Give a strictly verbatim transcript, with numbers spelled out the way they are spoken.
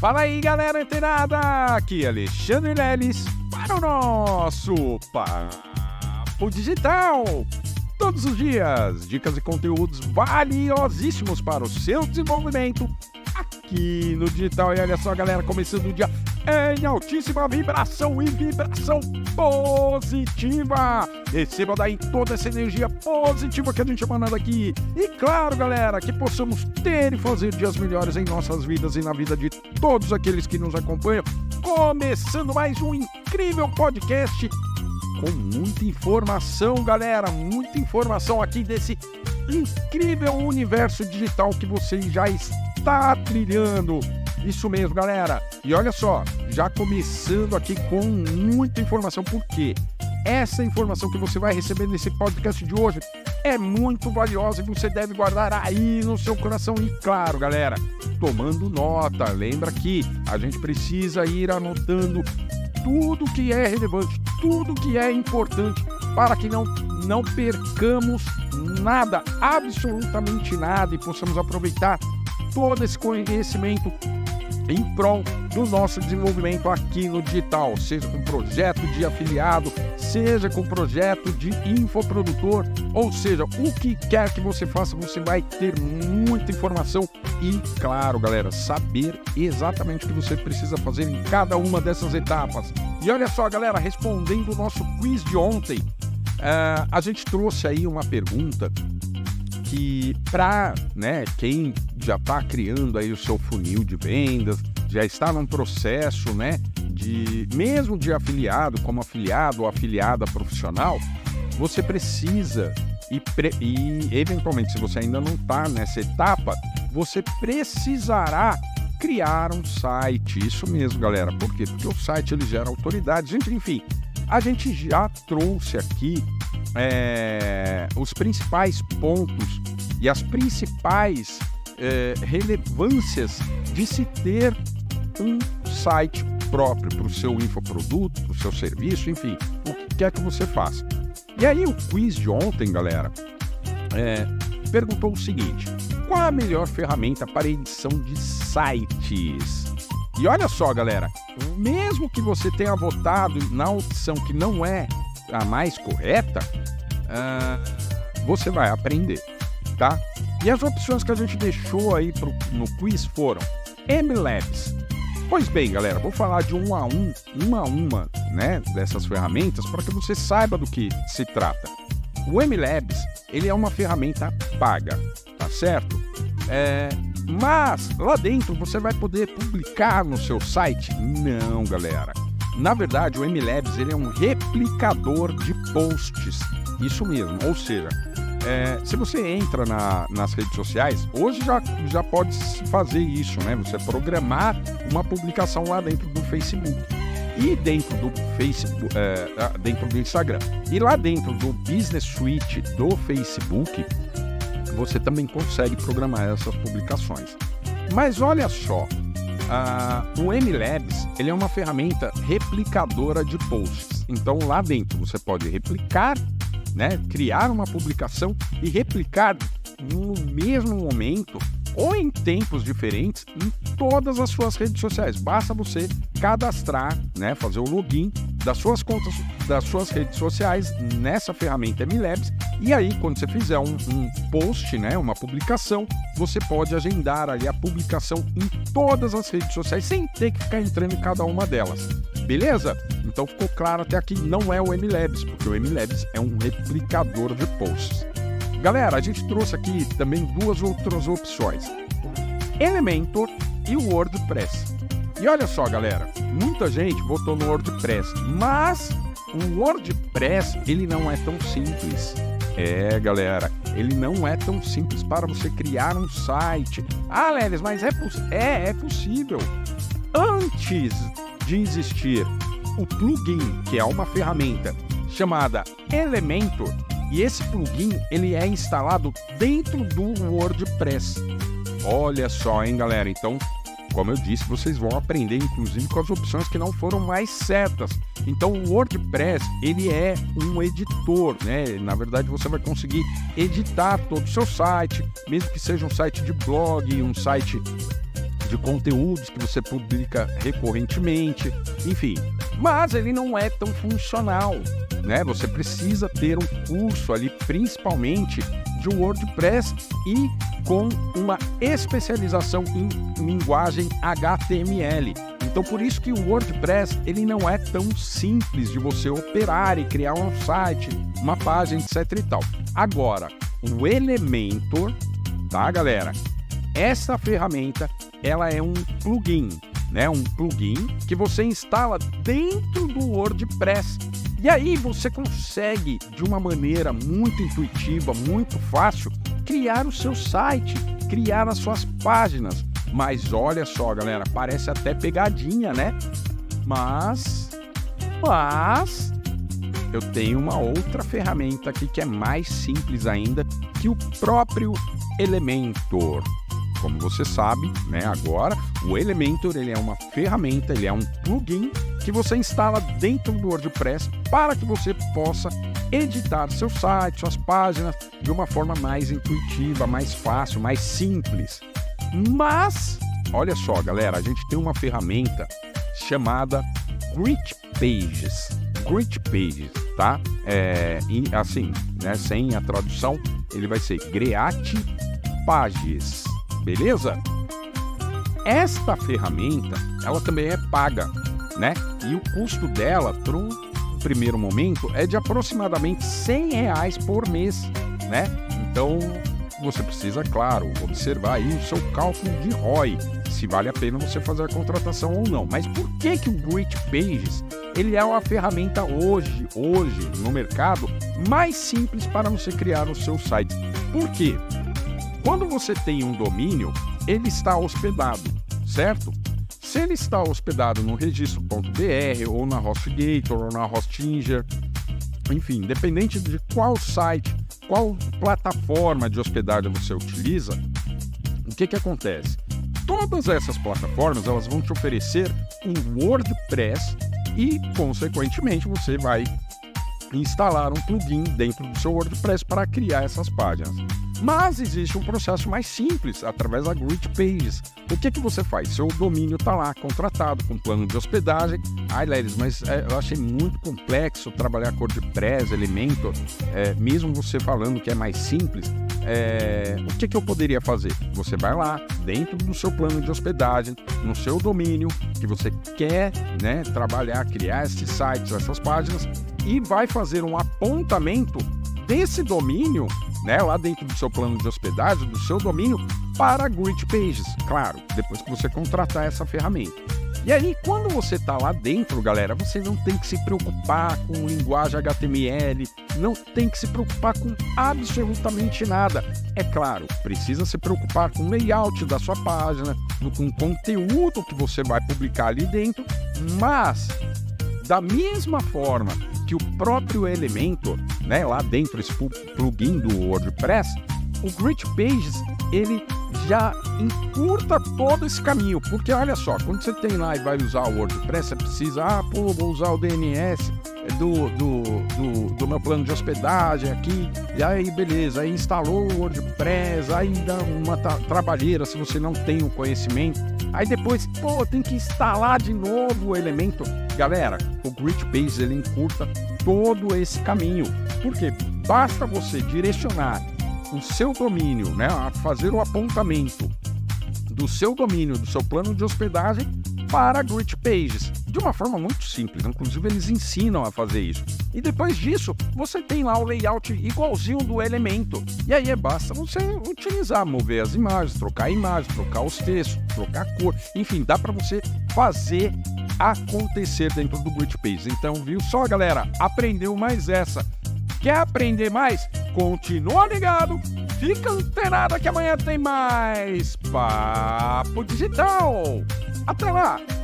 Fala aí, galera antenada! Aqui é Alexandre Leles para o nosso Papo Digital. Todos os dias, dicas e conteúdos valiosíssimos para o seu desenvolvimento aqui no digital. E olha só, galera, começando o dia em altíssima vibração e vibração positiva. Receba daí toda essa energia positiva que a gente mandando aqui. E claro, galera, que possamos ter e fazer dias melhores em nossas vidas e na vida de todos aqueles que nos acompanham. Começando mais um incrível podcast com muita informação, galera, muita informação aqui desse incrível universo digital que você já está trilhando. Isso mesmo, galera. E olha só, já começando aqui com muita informação, porque essa informação que você vai receber nesse podcast de hoje é muito valiosa e você deve guardar aí no seu coração. E claro, galera, tomando nota, lembra que a gente precisa ir anotando tudo que é relevante, tudo que é importante, para que não, não percamos nada, absolutamente nada, e possamos aproveitar todo esse conhecimento em prol do nosso desenvolvimento aqui no digital, seja com projeto de afiliado, seja com projeto de infoprodutor, ou seja, o que quer que você faça, você vai ter muita informação e, claro, galera, saber exatamente o que você precisa fazer em cada uma dessas etapas. E olha só, galera, respondendo o nosso quiz de ontem, uh, a gente trouxe aí uma pergunta que para, né, quem já está criando aí o seu funil de vendas, já está num processo, né, de mesmo de afiliado, como afiliado ou afiliada profissional, você precisa e, pre, e eventualmente, se você ainda não está nessa etapa, você precisará criar um site. Isso mesmo, galera. Por quê? Porque o site ele gera autoridade. Gente, enfim, a gente já trouxe aqui É, os principais pontos e as principais é, relevâncias de se ter um site próprio para o seu infoproduto, para o seu serviço, enfim, o que quer que você faça. E aí o quiz de ontem, galera, é, perguntou o seguinte: qual a melhor ferramenta para edição de sites? E olha só, galera, mesmo que você tenha votado na opção que não é a mais correta, uh, você vai aprender, tá? E as opções que a gente deixou aí pro, no quiz foram MLabs. Pois bem, galera, vou falar de um a um, uma a uma, né, dessas ferramentas para que você saiba do que se trata. O MLabs, ele é uma ferramenta paga, tá certo? É, mas lá dentro você vai poder publicar no seu site? Não, galera. Na verdade, o MLabs ele é um replicador de posts, isso mesmo, ou seja, é, se você entra na, nas redes sociais, hoje já, já pode se fazer isso, né? Você programar uma publicação lá dentro do Facebook e dentro do Facebook, é, dentro do Instagram. E lá dentro do Business Suite do Facebook, você também consegue programar essas publicações. Mas olha só, Uh, o MLabs ele é uma ferramenta replicadora de posts. Então lá dentro você pode replicar, né, criar uma publicação e replicar no mesmo momento ou em tempos diferentes em todas as suas redes sociais. Basta você cadastrar, né, fazer o login das suas contas, das suas redes sociais nessa ferramenta MLabs, e aí quando você fizer um, um post, né, uma publicação, você pode agendar ali a publicação em todas as redes sociais sem ter que ficar entrando em cada uma delas. Beleza? Então ficou claro até aqui, não é o MLabs, porque o MLabs é um replicador de posts. Galera, a gente trouxe aqui também duas outras opções: Elementor e o WordPress. E olha só, galera, muita gente votou no WordPress, mas o WordPress ele não é tão simples. É, galera, ele não é tão simples para você criar um site. Ah, Leles, mas é, poss- é, é possível. Antes de existir o plugin, que é uma ferramenta chamada Elementor, e esse plugin ele é instalado dentro do WordPress. Olha só, hein, galera? Então, como eu disse, vocês vão aprender, inclusive, com as opções que não foram mais certas. Então, o WordPress, ele é um editor, né? Na verdade, você vai conseguir editar todo o seu site, mesmo que seja um site de blog, um site de conteúdos que você publica recorrentemente, enfim. Mas ele não é tão funcional, né? Você precisa ter um curso ali, principalmente de WordPress e com uma especialização em linguagem H T M L. Então, por isso que o WordPress ele não é tão simples de você operar e criar um site, uma página, etc e tal. Agora, o Elementor, tá, galera? Essa ferramenta, ela é um plugin, né? Um plugin que você instala dentro do WordPress. E aí você consegue, de uma maneira muito intuitiva, muito fácil, criar o seu site, criar as suas páginas. Mas olha só, galera, parece até pegadinha, né? Mas, mas, eu tenho uma outra ferramenta aqui que é mais simples ainda que o próprio Elementor. Como você sabe, né, agora, o Elementor ele é uma ferramenta, ele é um plugin que você instala dentro do WordPress para que você possa editar seu site, suas páginas de uma forma mais intuitiva, mais fácil, mais simples. Mas, olha só, galera, a gente tem uma ferramenta chamada Great Pages. Great Pages, tá? É, e, assim, né, sem a tradução, ele vai ser Great Pages. Beleza? Esta ferramenta, ela também é paga, né? E o custo dela, para um primeiro momento, é de aproximadamente cem reais por mês, né? Então, você precisa, claro, observar aí o seu cálculo de R O I, se vale a pena você fazer a contratação ou não. Mas por que que o Great Pages, ele é uma ferramenta hoje, hoje, no mercado, mais simples para você criar o seu site? Por quê? Quando você tem um domínio, ele está hospedado, certo? Se ele está hospedado no registro ponto b r ou na HostGator ou na Hostinger, enfim, independente de qual site, qual plataforma de hospedagem você utiliza, o que que acontece? Todas essas plataformas, elas vão te oferecer um WordPress e, consequentemente, você vai instalar um plugin dentro do seu WordPress para criar essas páginas. Mas existe um processo mais simples, através da Great Pages. O que que você faz? Seu domínio está lá, contratado, com plano de hospedagem. Ai, Lelis, mas é, eu achei muito complexo trabalhar com WordPress, Elementor, é, mesmo você falando que é mais simples. É, o que que eu poderia fazer? Você vai lá, dentro do seu plano de hospedagem, no seu domínio, que você quer, né, trabalhar, criar esses sites, essas páginas, e vai fazer um apontamento desse domínio, né, lá dentro do seu plano de hospedagem, do seu domínio, para Great Pages, claro, depois que você contratar essa ferramenta. E aí, quando você está lá dentro, galera, você não tem que se preocupar com linguagem H T M L, não tem que se preocupar com absolutamente nada. É claro, precisa se preocupar com o layout da sua página, com o conteúdo que você vai publicar ali dentro, mas da mesma forma que o próprio Elementor, né, lá dentro, esse plugin do WordPress, o Great Pages, ele já encurta todo esse caminho, porque olha só, quando você tem lá e vai usar o WordPress, você precisa, ah, pô, vou usar o D N S do, do, do, do meu plano de hospedagem aqui, e aí beleza, aí instalou o WordPress, aí dá uma tra trabalheira se você não tem o conhecimento, aí depois, pô, tem que instalar de novo o Elementor. Galera, o Great Pages, ele encurta todo esse caminho, porque basta você direcionar o seu domínio, né, a fazer o apontamento do seu domínio, do seu plano de hospedagem para Great Pages, de uma forma muito simples, inclusive eles ensinam a fazer isso. E depois disso, você tem lá o layout igualzinho do Elementor, e aí basta você utilizar, mover as imagens, trocar imagens, trocar os textos, trocar a cor, enfim, dá para você fazer acontecer dentro do Great Pages. Então, viu só, galera? Aprendeu mais essa. Quer aprender mais? Continua ligado, fica antenado que amanhã tem mais Papo Digital. Até lá!